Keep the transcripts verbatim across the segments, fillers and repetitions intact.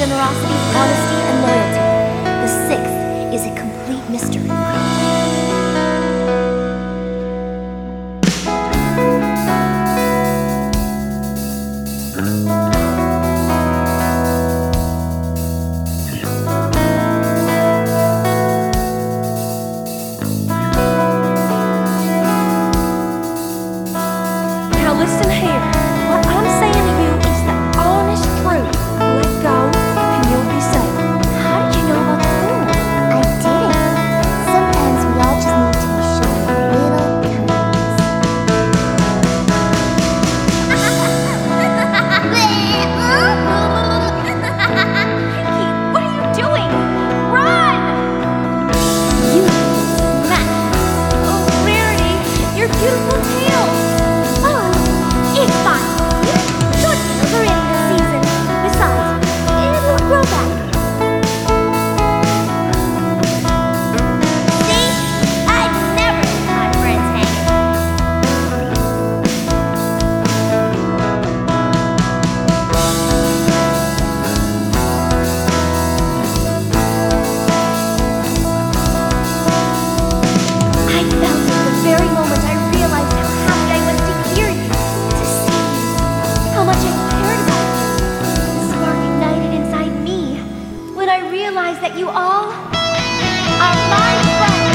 generosity, honesty, and loyalty. The sixth is a complete mystery. Now listen here. What I'm saying to you is the honest truth. Let go and you'll be safe. How did you know about the food? I didn't. Sometimes we all just need to be shown a little Pinky, what are you doing? Run! You smack. Oh, Rarity, your beautiful tail. Oh, it's fine. You should never end the season. Besides, it will grow back. See? I'd never leave my friends hanging. I felt it the very moment I realized how happy I was to hear you, to see you, how much I cared about you. The spark ignited inside me when I realized that you all are my friends.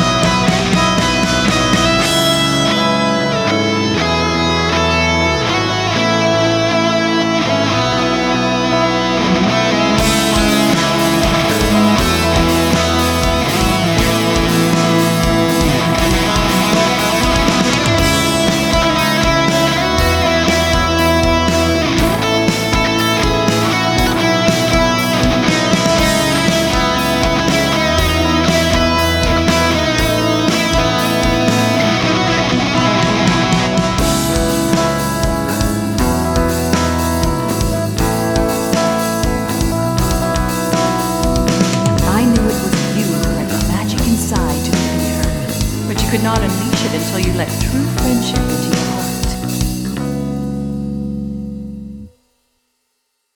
I knew it was you who had the magic inside to defeat her, but you could not unleash it until you let true friendship into